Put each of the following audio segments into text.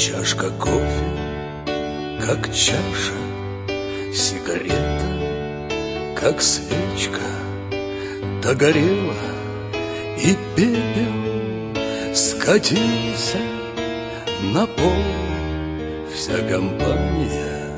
Чашка кофе, как чаша, сигарета, как свечка, догорела, и пепел скатился на пол. Вся компания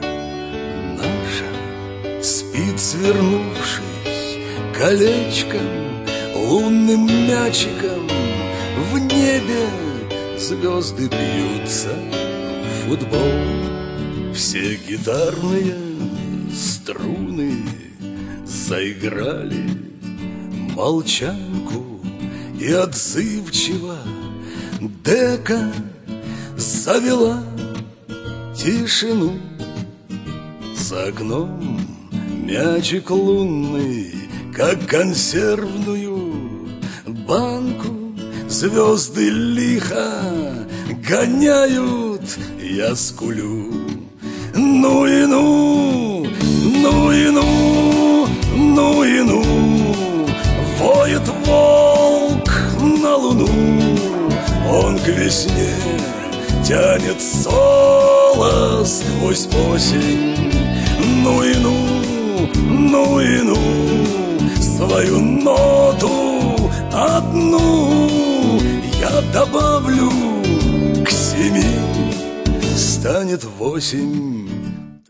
наша спит, свернувшись колечком, лунным мячиком. В небе звезды бьются в футбол. Все гитарные струны заиграли молчанку, и отзывчиво дека завела тишину. За окном мячик лунный, как консервную банку, звезды лихо гоняют, я скулю. Ну и ну, ну и ну, ну и ну, воет волк на луну. Он к весне тянет соло сквозь осень. Ну и ну, ну и ну, свою ноту одну я добавлю к 7, станет 8.